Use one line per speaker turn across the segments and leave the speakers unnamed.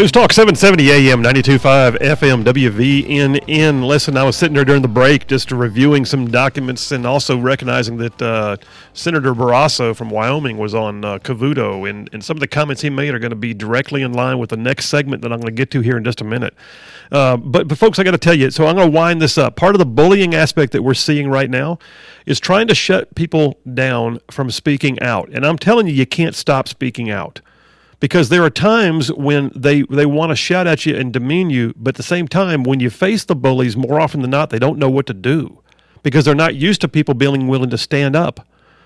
News Talk 770 AM, 92.5 FM, WVNN. Listen, I was sitting there during the break just reviewing some documents and also recognizing that Senator Barrasso from Wyoming was on Cavuto, and some of the comments he made are going to be directly in line with the next segment that I'm going to get to here in just a minute. But folks, I got to tell you, so I'm going to wind this up. Part of the bullying aspect that we're seeing right now is trying to shut people down from speaking out. And I'm telling you, you can't stop speaking out. Because there are times when they want to shout at you and demean you, but at the same time, when you face the bullies, more often than not, they don't know what to do because they're not used to people being willing to stand up.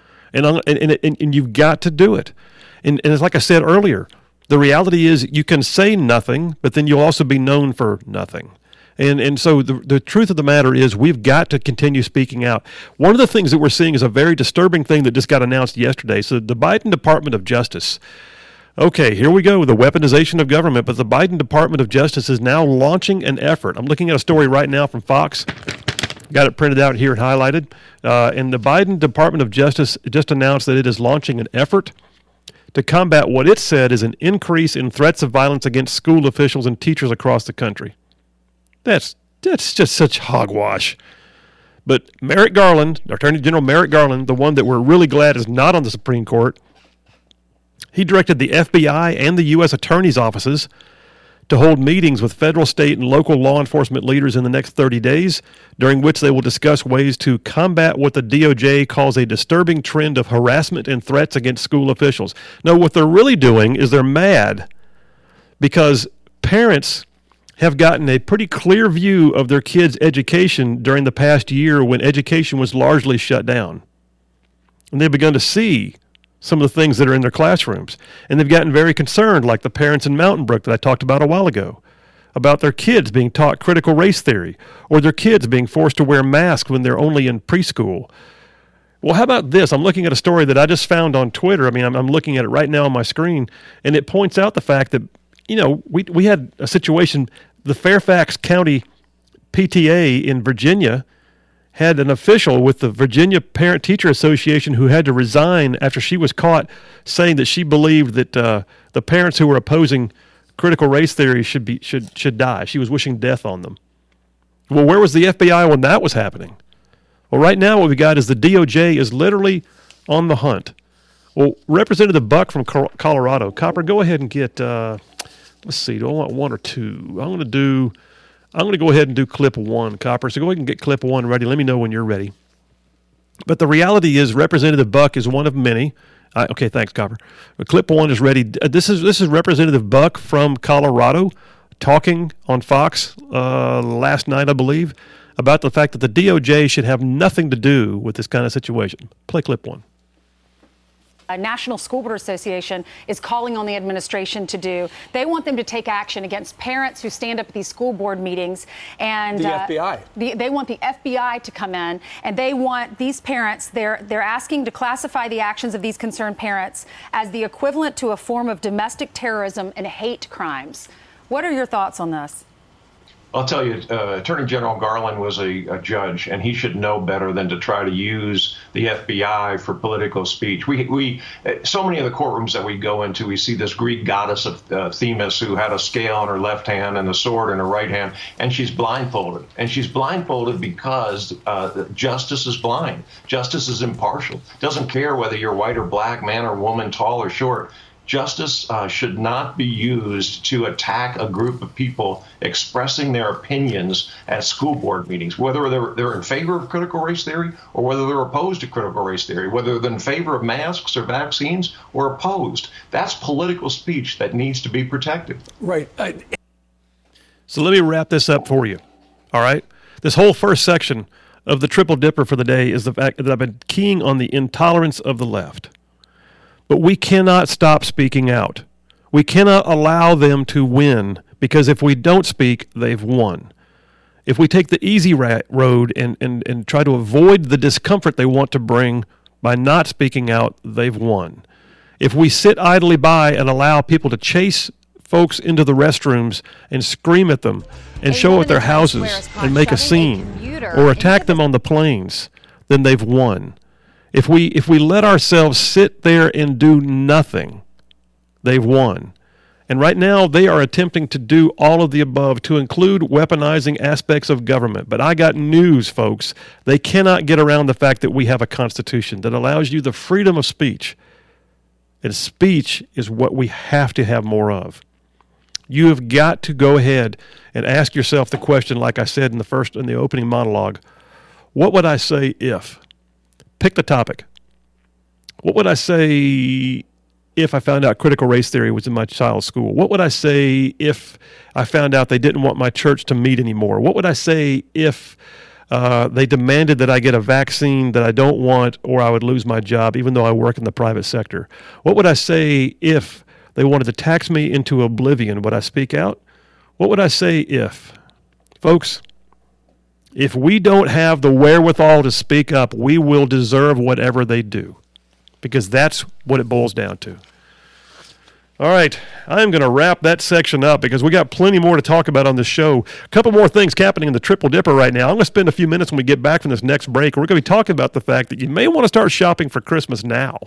And you've got to do it. And it's like I said earlier, the reality is you can say nothing, but then you'll also be known for nothing. And so the truth of the matter is we've got to continue speaking out. One of the things that we're seeing is a very disturbing thing that just got announced yesterday. So the Biden Department of Justice. Okay, here we go, the weaponization of government, but the Biden Department of Justice is now launching an effort. I'm looking at a story right now from Fox. Got it printed out here and highlighted. And the Biden Department of Justice just announced that it is launching an effort to combat what it said is an increase in threats of violence against school officials and teachers across the country. That's just such hogwash. But Merrick Garland, Attorney General Merrick Garland, the one that we're really glad is not on the Supreme Court, he directed the FBI and the U.S. Attorney's offices to hold meetings with federal, state, and local law enforcement leaders in the next 30 days, during which they will discuss ways to combat what the DOJ calls a disturbing trend of harassment and threats against school officials. Now, what they're really doing is they're mad because parents have gotten a pretty clear view of their kids' education during the past year when education was largely shut down. And they've begun to see some of the things that are in their classrooms. And they've gotten very concerned, like the parents in Mountain Brook that I talked about a while ago, about their kids being taught critical race theory or their kids being forced to wear masks when they're only in preschool. Well, how about this? I'm looking at a story that I just found on Twitter. I mean, I'm looking at it right now on my screen, and it points out the fact that, you know, we had a situation, the Fairfax County PTA in Virginia had an official with the Virginia Parent-Teacher Association who had to resign after she was caught saying that she believed that the parents who were opposing critical race theory should die. She was wishing death on them. Well, where was the FBI when that was happening? Well, right now what we got is the DOJ is literally on the hunt. Well, Representative Buck from Colorado, Copper, go ahead and get, let's see, do I want one or two? I'm going to go ahead and do clip one, Copper. So go ahead and get clip one ready. Let me know when you're ready. But the reality is Representative Buck is one of many. Okay, thanks, Copper. Clip one is ready. This is Representative Buck from Colorado talking on Fox last night, I believe, about the fact that the DOJ should have nothing to do with this kind of situation. Play clip one.
National School Board Association is calling on the administration to do. They want them to take action against parents who stand up at these school board meetings. And
the FBI.
They want the FBI to come in, and they want these parents, they're asking to classify the actions of these concerned parents as the equivalent to a form of domestic terrorism and hate crimes. What are your thoughts on this?
I'll tell you, Attorney General Garland was a judge, and he should know better than to try to use the FBI for political speech. We so many of the courtrooms that we go into, we see this Greek goddess of Themis who had a scale in her left hand and a sword in her right hand, and she's blindfolded. And she's blindfolded because justice is blind. Justice is impartial. Doesn't care whether you're white or black, man or woman, tall or short. Justice should not be used to attack a group of people expressing their opinions at school board meetings, whether they're in favor of critical race theory or whether they're opposed to critical race theory, whether they're in favor of masks or vaccines or opposed. That's political speech that needs to be protected.
Right.
So let me wrap this up for you. All right. This whole first section of the Triple Dipper for the day is the fact that I've been keying on the intolerance of the left. But we cannot stop speaking out. We cannot allow them to win, because if we don't speak, they've won. If we take the easy road and try to avoid the discomfort they want to bring by not speaking out, they've won. If we sit idly by and allow people to chase folks into the restrooms and scream at them and show at their houses and make a scene or attack them on the planes, then they've won. If we let ourselves sit there and do nothing, they've won. And right now, they are attempting to do all of the above, to include weaponizing aspects of government. But I got news, folks. They cannot get around the fact that we have a Constitution that allows you the freedom of speech. And speech is what we have to have more of. You have got to go ahead and ask yourself the question, like I said in the opening monologue, what would I say if? Pick the topic. What would I say if I found out critical race theory was in my child's school? What would I say if I found out they didn't want my church to meet anymore? What would I say if they demanded that I get a vaccine that I don't want, or I would lose my job even though I work in the private sector? What would I say if they wanted to tax me into oblivion? Would I speak out? What would I say if? Folks, if we don't have the wherewithal to speak up, we will deserve whatever they do, because that's what it boils down to. All right, I'm going to wrap that section up because we got plenty more to talk about on this show. A couple more things happening in the Triple Dipper right now. I'm going to spend a few minutes when we get back from this next break. We're going to be talking about the fact that you may want to start shopping for Christmas now,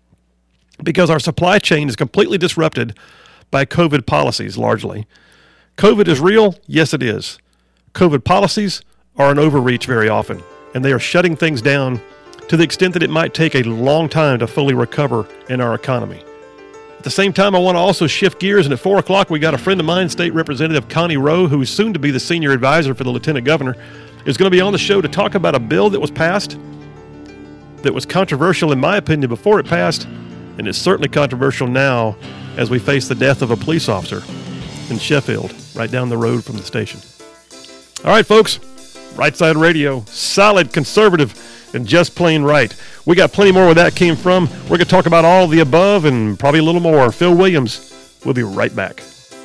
because our supply chain is completely disrupted by COVID policies, largely. COVID is real? Yes, it is. COVID policies are an overreach very often, and they are shutting things down to the extent that it might take a long time to fully recover in our economy. At the same time, I want to also shift gears, and at 4 o'clock, we got a friend of mine, State Representative Connie Rowe, who is soon to be the senior advisor for the Lieutenant Governor, is going to be on the show to talk about a bill that was passed that was controversial, in my opinion, before it passed, and it's certainly controversial now as we face the death of a police officer in Sheffield, right down the road from the station. All right, folks, Right Side Radio, solid conservative and just plain right. We got plenty more where that came from. We're going to talk about all the above and probably a little more. Phil Williams, we'll be right back.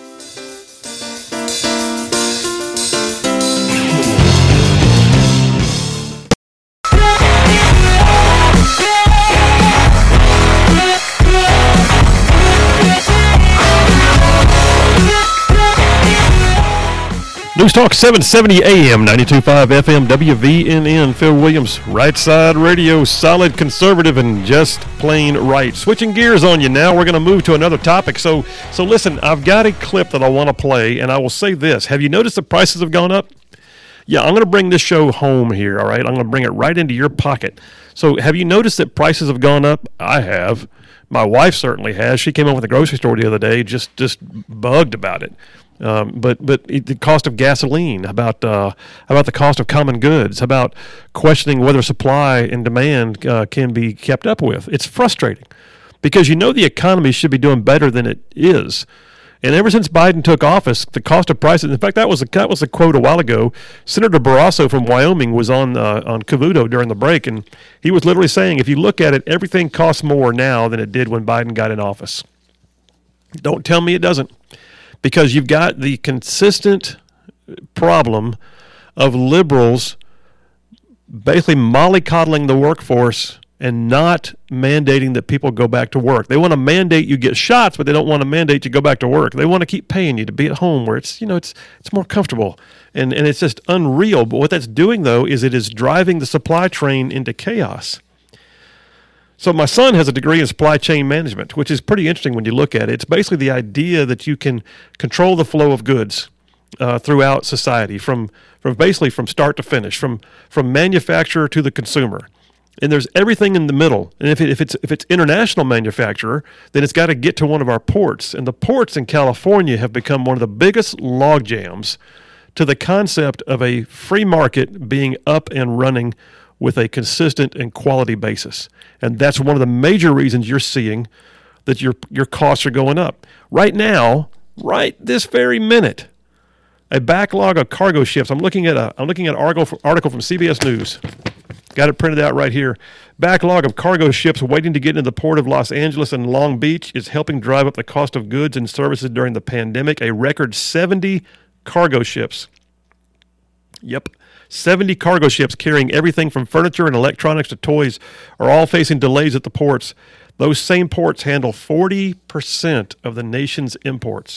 News Talk 770 AM, 92.5 FM, WVNN. Phil Williams, Right Side Radio, solid conservative and just plain right. Switching gears on you now, we're going to move to another topic. So listen, I've got a clip that I want to play, and I will say this. Have you noticed the prices have gone up? Yeah, I'm going to bring this show home here, all right? I'm going to bring it right into your pocket. So have you noticed that prices have gone up? I have. My wife certainly has. She came over to the grocery store the other day, just bugged about it. But the cost of gasoline, about the cost of common goods, about questioning whether supply and demand can be kept up with. It's frustrating because the economy should be doing better than it is. And ever since Biden took office, the cost of prices, in fact, that was a quote a while ago. Senator Barrasso from Wyoming was on Cavuto during the break, and he was literally saying, if you look at it, everything costs more now than it did when Biden got in office. Don't tell me it doesn't. Because you've got the consistent problem of liberals basically mollycoddling the workforce and not mandating that people go back to work. They want to mandate you get shots, but they don't want to mandate you go back to work. They want to keep paying you to be at home where it's more comfortable. And it's just unreal. But what that's doing, though, is it is driving the supply chain into chaos. So my son has a degree in supply chain management, which is pretty interesting when you look at it. It's basically the idea that you can control the flow of goods throughout society, from start to finish, from manufacturer to the consumer. And there's everything in the middle. And if it's international manufacturer, then it's got to get to one of our ports. And the ports in California have become one of the biggest log jams to the concept of a free market being up and running with a consistent and quality basis. And that's one of the major reasons you're seeing that your costs are going up. Right now, right this very minute, a backlog of cargo ships. I'm looking at an article from CBS News. Got it printed out right here. Backlog of cargo ships waiting to get into the port of Los Angeles and Long Beach is helping drive up the cost of goods and services during the pandemic. A record 70 cargo ships. Yep. 70 cargo ships carrying everything from furniture and electronics to toys are all facing delays at the ports. Those same ports handle 40% of the nation's imports.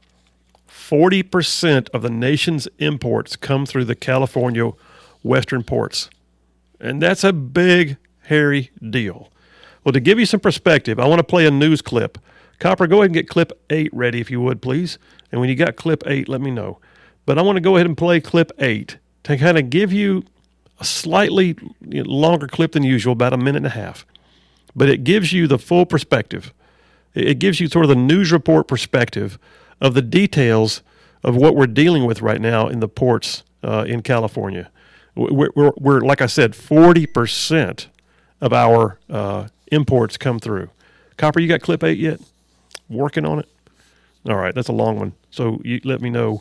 40% of the nation's imports come through the California western ports. And that's a big, hairy deal. Well, to give you some perspective, I want to play a news clip Copper, go ahead and get clip 8 ready if you would, please. And when you got clip 8, let me know. But I want to go ahead and play clip 8 to kind of give you a slightly longer clip than usual, about a minute and a half. But it gives you the full perspective. It gives you sort of the news report perspective of the details of what we're dealing with right now in the ports in California. We're like I said, 40% of our imports come through. Copper, you got clip 8 yet? Working on it? All right, that's a long one. So you let me know.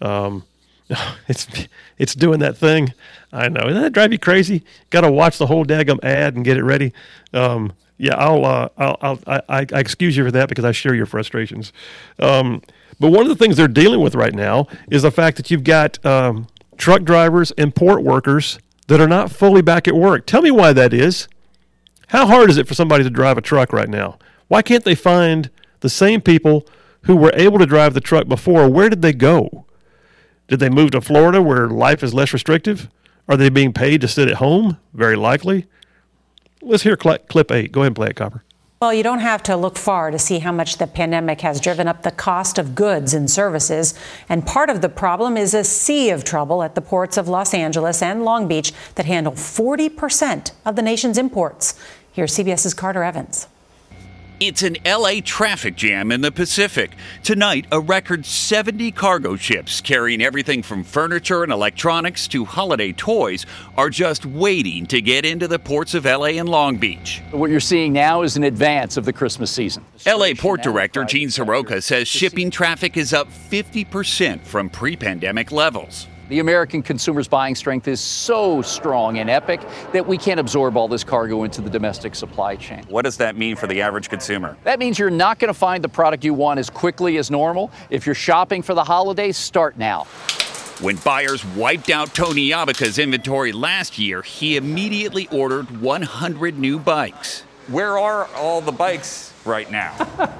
It's doing that thing. I know. Doesn't that drive you crazy? Got to watch the whole daggum ad and get it ready. Yeah, I excuse you for that because I share your frustrations. But one of the things they're dealing with right now is the fact that you've got truck drivers and port workers that are not fully back at work. Tell me why that is. How hard is it for somebody to drive a truck right now? Why can't they find the same people who were able to drive the truck before? Where did they go? Did they move to Florida where life is less restrictive? Are they being paid to sit at home? Very likely. Let's hear clip 8. Go ahead and play it, Copper.
Well, you don't have to look far to see how much the pandemic has driven up the cost of goods and services. And part of the problem is a sea of trouble at the ports of Los Angeles and Long Beach that handle 40% of the nation's imports. Here's CBS's Carter Evans.
It's an LA traffic jam in the Pacific. Tonight, a record 70 cargo ships carrying everything from furniture and electronics to holiday toys are just waiting to get into the ports of LA and Long Beach.
What you're seeing now is an advance of the Christmas season.
LA Port Director Gene Soroka says shipping traffic is up 50% from pre-pandemic levels.
The American consumer's buying strength is so strong and epic that we can't absorb all this cargo into the domestic supply chain.
What does that mean for the average consumer?
That means you're not going to find the product you want as quickly as normal. If you're shopping for the holidays, start now.
When buyers wiped out Tony Yabaca's inventory last year, he immediately ordered 100 new bikes. Where are all the bikes right now?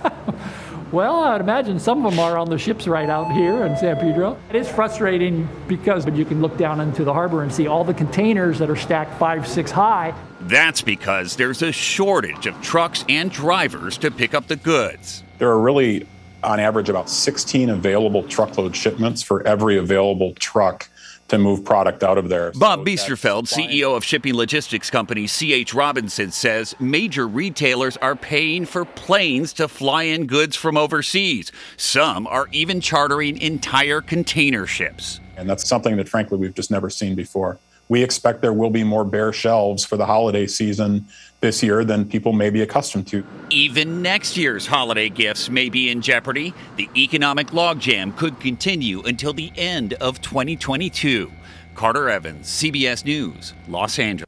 Well, I'd imagine some of them are on the ships right out here in San Pedro. It is frustrating because you can look down into the harbor and see all the containers that are stacked 5, 6 high.
That's because there's a shortage of trucks and drivers to pick up the goods.
There are really, on average, about 16 available truckload shipments for every available truck to move product out of there.
Bob Biesterfeld, CEO of shipping logistics company C.H. Robinson, says major retailers are paying for planes to fly in goods from overseas. Some are even chartering entire container ships.
And that's something that, frankly, we've just never seen before. We expect there will be more bare shelves for the holiday season this year than people may be accustomed to.
Even next year's holiday gifts may be in jeopardy. The economic logjam could continue until the end of 2022. Carter Evans, CBS News, Los Angeles.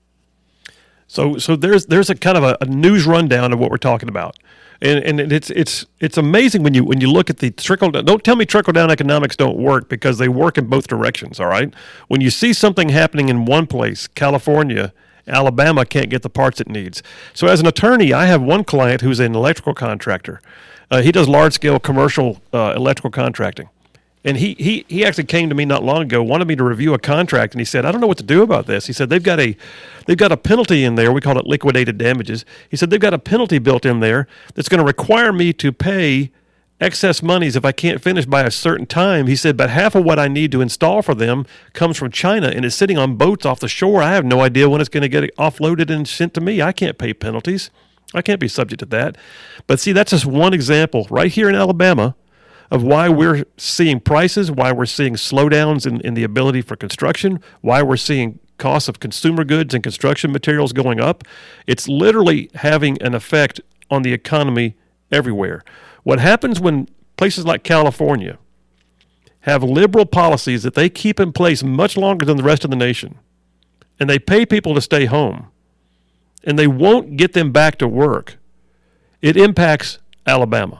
So there's a kind of a news rundown of what we're talking about. And it's amazing when you look at the trickle down. Don't tell me trickle down economics don't work, because they work in both directions. All right. When you see something happening in one place, California, Alabama can't get the parts it needs. So as an attorney, I have one client who's an electrical contractor. He does large scale commercial electrical contracting. And he actually came to me not long ago, wanted me to review a contract, and he said, I don't know what to do about this. He said, they've got a penalty in there. We call it liquidated damages. He said, they've got a penalty built in there that's going to require me to pay excess monies if I can't finish by a certain time. He said, but half of what I need to install for them comes from China and is sitting on boats off the shore. I have no idea when it's going to get offloaded and sent to me. I can't pay penalties. I can't be subject to that. But see, that's just one example right here in Alabama of why we're seeing prices, why we're seeing slowdowns in the ability for construction, why we're seeing costs of consumer goods and construction materials going up. It's literally having an effect on the economy everywhere. What happens when places like California have liberal policies that they keep in place much longer than the rest of the nation, and they pay people to stay home, and they won't get them back to work, it impacts Alabama.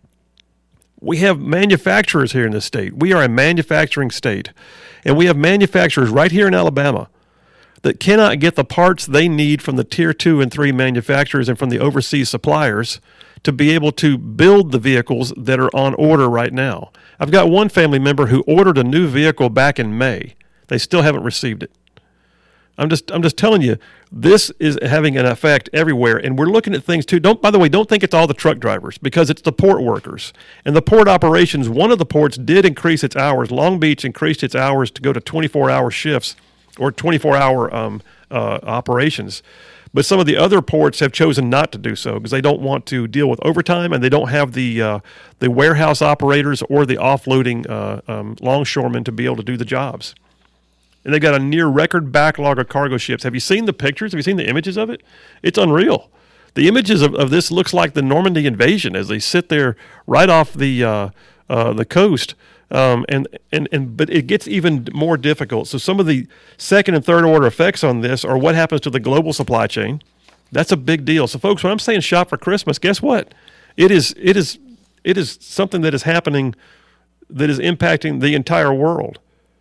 We have manufacturers here in this state. We are a manufacturing state. And we have manufacturers right here in Alabama that cannot get the parts they need from the tier 2 and 3 manufacturers and from the overseas suppliers to be able to build the vehicles that are on order right now. I've got one family member who ordered a new vehicle back in May. They still haven't received it. I'm just telling you, this is having an effect everywhere, and we're looking at things too. By the way, don't think it's all the truck drivers, because it's the port workers and the port operations. One of the ports did increase its hours. Long Beach increased its hours to go to 24-hour shifts or 24-hour operations. But some of the other ports have chosen not to do so because they don't want to deal with overtime, and they don't have the warehouse operators or the offloading longshoremen to be able to do the jobs. And they've got a near record backlog of cargo ships. Have you seen the pictures? Have you seen the images of it? It's unreal. The images of this looks like the Normandy invasion as they sit there right off the coast. But it gets even more difficult. So some of the second and third order effects on this are what happens to the global supply chain. That's a big deal. So folks, when I'm saying shop for Christmas, guess what? It is something that is happening that is impacting the entire world.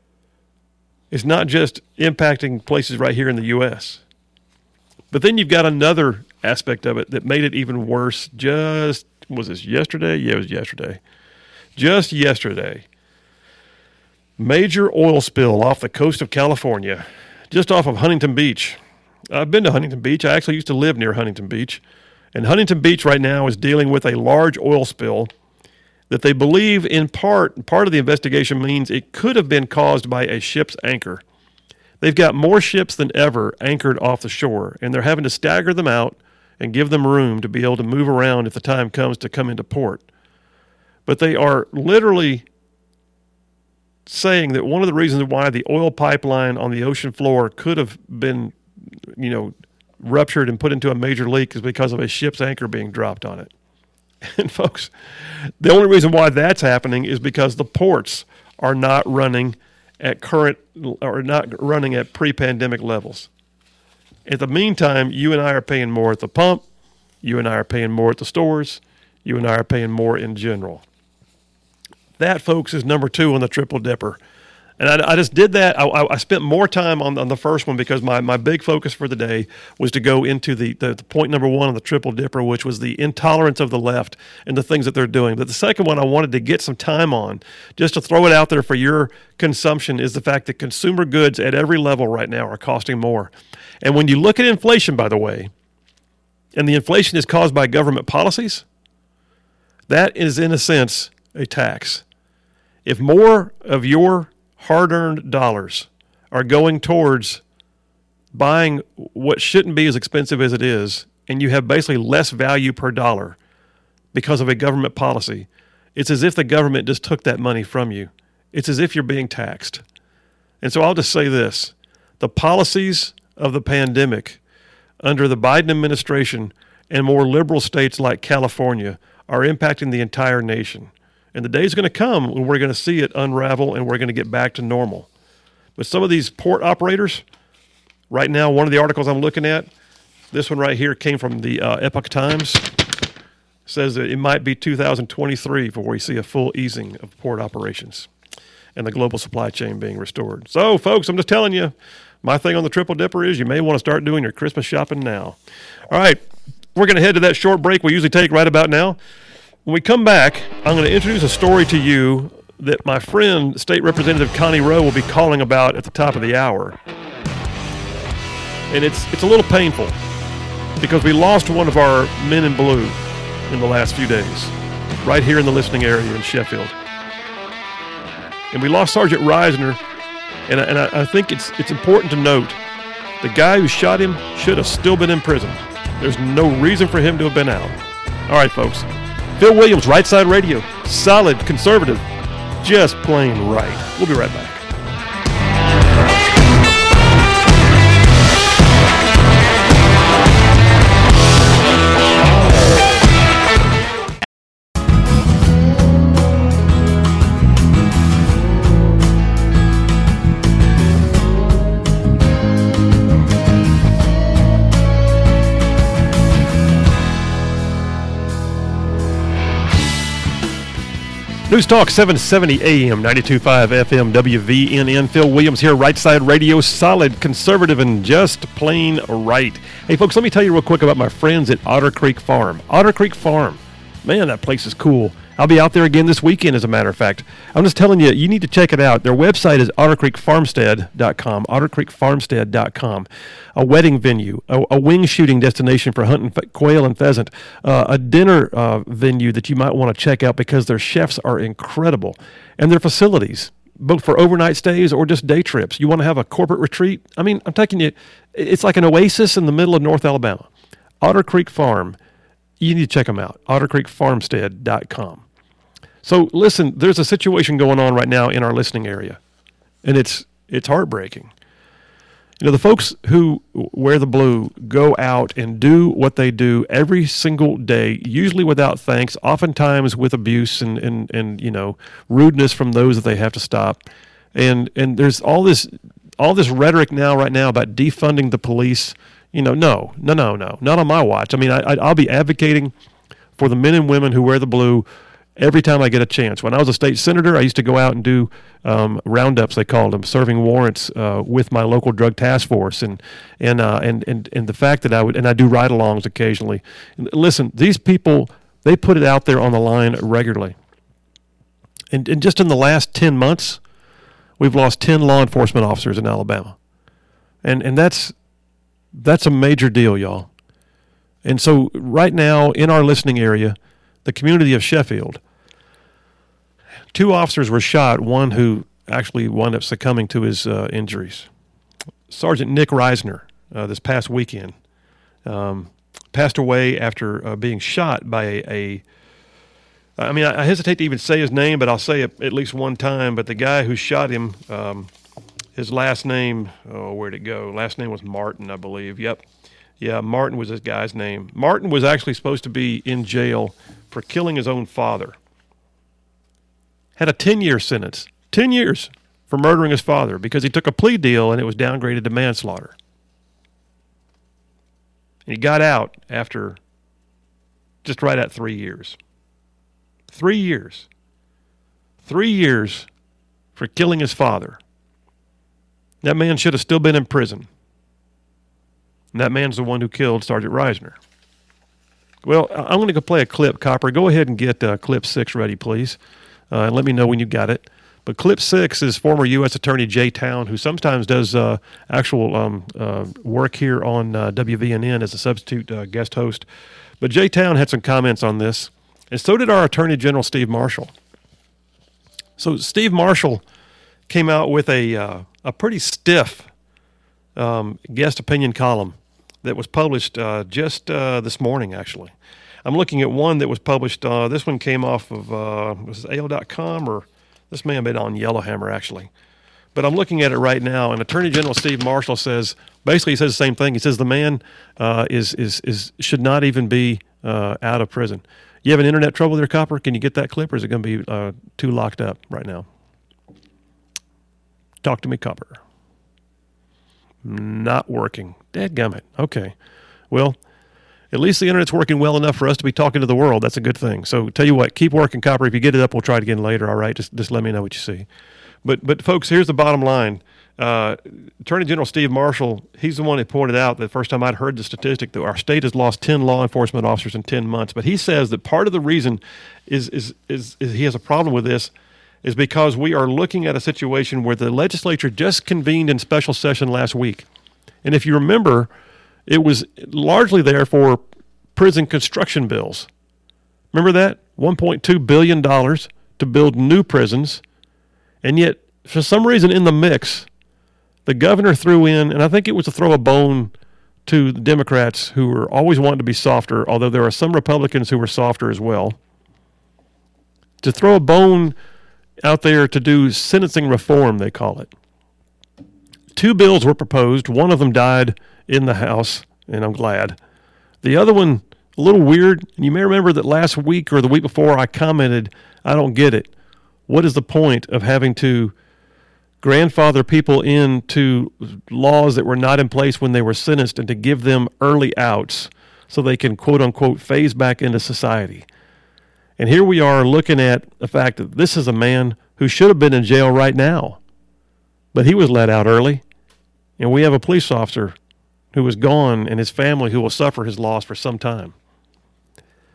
It's not just impacting places right here in the U.S. But then you've got another aspect of it that made it even worse. Was this yesterday? Yeah, it was yesterday. Just yesterday. Major oil spill off the coast of California, just off of Huntington Beach. I've been to Huntington Beach. I actually used to live near Huntington Beach. And Huntington Beach right now is dealing with a large oil spill that they believe in part of the investigation means it could have been caused by a ship's anchor. They've got more ships than ever anchored off the shore, and they're having to stagger them out and give them room to be able to move around if the time comes to come into port. But they are literally saying that one of the reasons why the oil pipeline on the ocean floor could have been, ruptured and put into a major leak is because of a ship's anchor being dropped on it. And folks, the only reason why that's happening is because the ports are not running at pre-pandemic levels. In the meantime, you and I are paying more at the pump. You and I are paying more at the stores. You and I are paying more in general. That, folks, is number 2 on the Triple Dipper. And I just did that. I spent more time on the first one because my big focus for the day was to go into the point number 1 on the Triple Dipper, which was the intolerance of the left and the things that they're doing. But the second one I wanted to get some time on, just to throw it out there for your consumption, is the fact that consumer goods at every level right now are costing more. And when you look at inflation, by the way, and the inflation is caused by government policies, that is, in a sense, a tax. If more of your hard-earned dollars are going towards buying what shouldn't be as expensive as it is, and you have basically less value per dollar because of a government policy, it's as if the government just took that money from you. It's as if you're being taxed. And so I'll just say this. The policies of the pandemic under the Biden administration and more liberal states like California are impacting the entire nation. And the day's going to come when we're going to see it unravel and we're going to get back to normal. But some of these port operators, right now, one of the articles I'm looking at, this one right here came from the Epoch Times, says that it might be 2023 before we see a full easing of port operations and the global supply chain being restored. So, folks, I'm just telling you, my thing on the Triple Dipper is you may want to start doing your Christmas shopping now. All right, we're going to head to that short break we usually take right about now. When we come back, I'm going to introduce a story to you that my friend, State Representative Connie Rowe, will be calling about at the top of the hour. And it's a little painful because we lost one of our men in blue in the last few days, right here in the listening area in Sheffield. And we lost Sergeant Reisner, and I think it's important to note the guy who shot him should have still been in prison. There's no reason for him to have been out. All right, folks. Phil Williams, Right Side Radio, solid, conservative, just plain right. We'll be right back. News Talk 770 AM, 92.5 FM, WVNN. Phil Williams here, Right Side Radio, solid, conservative, and just plain right. Hey, folks, let me tell you real quick about my friends at Otter Creek Farm. Otter Creek Farm. Man, that place is cool. I'll be out there again this weekend, as a matter of fact. I'm just telling you, you need to check it out. Their website is ottercreekfarmstead.com, ottercreekfarmstead.com. A wedding venue, a wing shooting destination for hunting quail and pheasant, a dinner venue that you might want to check out because their chefs are incredible, and their facilities, both for overnight stays or just day trips. You want to have a corporate retreat? I mean, I'm taking you, it's like an oasis in the middle of North Alabama. Otter Creek Farm. You need to check them out, ottercreekfarmstead.com. So listen, there's a situation going on right now in our listening area, and it's heartbreaking. You know, the folks who wear the blue go out and do what they do every single day, usually without thanks, oftentimes with abuse and you know, rudeness from those that they have to stop. And there's all this rhetoric right now about defunding the police. You know, no, not on my watch. I mean, I'll be advocating for the men and women who wear the blue every time I get a chance. When I was a state senator, I used to go out and do roundups, they called them, serving warrants with my local drug task force, and the fact that I do ride-alongs occasionally. Listen, these people, they put it out there on the line regularly, and just in the last 10 months, we've lost 10 law enforcement officers in Alabama, and that's a major deal, y'all. And so right now in our listening area, the community of Sheffield, 2 officers were shot, one who actually wound up succumbing to his injuries. Sergeant Nick Reisner, this past weekend, passed away after being shot by I hesitate to even say his name, but I'll say it at least one time. But the guy who shot him, his last name, where'd it go? Last name was Martin, I believe. Yep. Yeah, Martin was this guy's name. Martin was actually supposed to be in jail for killing his own father. Had a 10-year sentence, 10 years for murdering his father because he took a plea deal and it was downgraded to manslaughter. And he got out after just right at 3 years. 3 years. 3 years for killing his father. That man should have still been in prison. And that man's the one who killed Sergeant Reisner. Well, I'm going to go play a clip. Copper, go ahead and get clip 6 ready, please. And let me know when you got it. But clip 6 is former U.S. Attorney Jay Town, who sometimes does actual work here on WVNN as a substitute guest host. But Jay Town had some comments on this, and so did our Attorney General Steve Marshall. So Steve Marshall came out with a pretty stiff guest opinion column that was published just this morning, actually. I'm looking at one that was published. This one came off of, was it AL.com, or this may have been on Yellowhammer, actually. But I'm looking at it right now, and Attorney General Steve Marshall says, basically he says the same thing. He says the man should not even be out of prison. You have an internet trouble there, Copper? Can you get that clip, or is it going to be too locked up right now? Talk to me, Copper. Not working. Dadgummit. Okay. Well, at least the internet's working well enough for us to be talking to the world. That's a good thing. So tell you what, keep working, Copper. If you get it up, we'll try it again later. All right. Just let me know what you see. But folks, here's the bottom line. Attorney General Steve Marshall, he's the one who pointed out the first time I'd heard the statistic that our state has lost 10 law enforcement officers in 10 months. But he says that part of the reason is he has a problem with this is because we are looking at a situation where the legislature just convened in special session last week. And if you remember, it was largely there for prison construction bills. Remember that? $1.2 billion to build new prisons. And yet, for some reason in the mix, the governor threw in, and I think it was to throw a bone to the Democrats who were always wanting to be softer, although there are some Republicans who were softer as well, to throw a bone out there to do sentencing reform, they call it. 2 bills were proposed. One of them died in the House, and I'm glad. The other one, a little weird. And you may remember that last week or the week before I commented, I don't get it. What is the point of having to grandfather people into laws that were not in place when they were sentenced and to give them early outs so they can, quote unquote, phase back into society? And here we are looking at the fact that this is a man who should have been in jail right now, but he was let out early. And we have a police officer who is gone and his family who will suffer his loss for some time.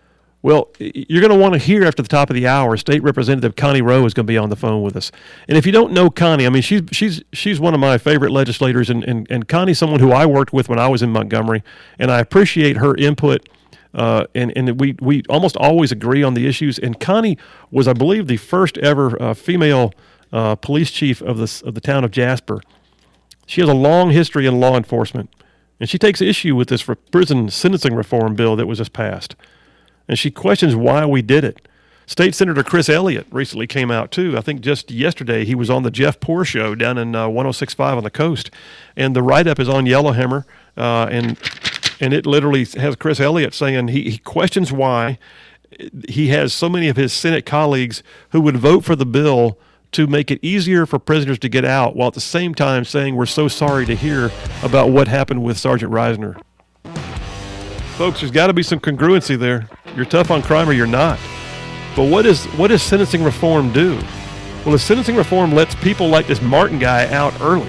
Well, you're going to want to hear after the top of the hour, State Representative Connie Rowe is going to be on the phone with us. And if you don't know Connie, I mean, she's one of my favorite legislators, and Connie's someone who I worked with when I was in Montgomery, and I appreciate her input. And we almost always agree on the issues. And Connie was, I believe, the first ever female police chief of the town of Jasper. She has a long history in law enforcement, and she takes issue with this prison sentencing reform bill that was just passed. And she questions why we did it. State Senator Chris Elliott recently came out, too. I think just yesterday he was on the Jeff Poor Show down in 106.5 on the coast. And the write-up is on Yellowhammer, and it literally has Chris Elliott saying he questions why he has so many of his Senate colleagues who would vote for the bill to make it easier for prisoners to get out, while at the same time saying we're so sorry to hear about what happened with Sergeant Reisner. Folks, there's got to be some congruency there. You're tough on crime or you're not. But what does sentencing reform do? Well, if sentencing reform lets people like this Martin guy out early,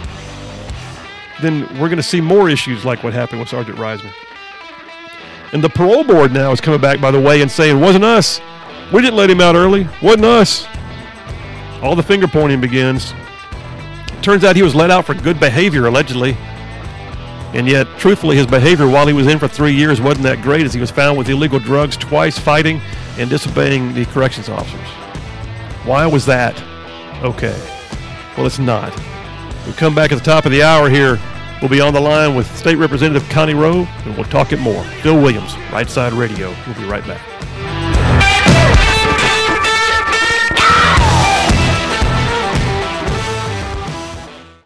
then we're going to see more issues like what happened with Sergeant Reisner. And the parole board now is coming back, by the way, and saying, wasn't us. We didn't let him out early. Wasn't us. All the finger pointing begins. Turns out he was let out for good behavior, allegedly. And yet, truthfully, his behavior while he was in for 3 years wasn't that great, as he was found with illegal drugs twice, fighting and disobeying the corrections officers. Why was that okay? Well, it's not. We'll come back at the top of the hour here. We'll be on the line with State Representative Connie Rowe, and we'll talk it more. Phil Williams, Right Side Radio. We'll be right back.